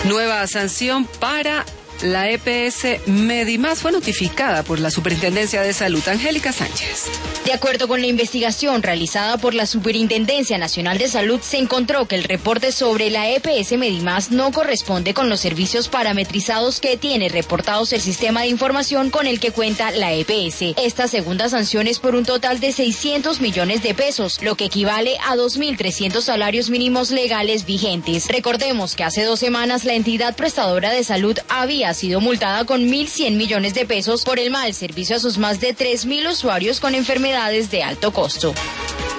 Nueva sanción para la EPS Medimás fue notificada por la Superintendencia de Salud. Angélica Sánchez. De acuerdo con la investigación realizada por la Superintendencia Nacional de Salud, se encontró que el reporte sobre la EPS Medimás no corresponde con los servicios parametrizados que tiene reportados el sistema de información con el que cuenta la EPS. Esta segunda sanción es por un total de 600 millones de pesos, lo que equivale a 2.300 salarios mínimos legales vigentes. Recordemos que hace 2 semanas la entidad prestadora de salud había sido multada con 1.100 millones de pesos por el mal servicio a sus más de 3.000 usuarios con enfermedades de alto costo.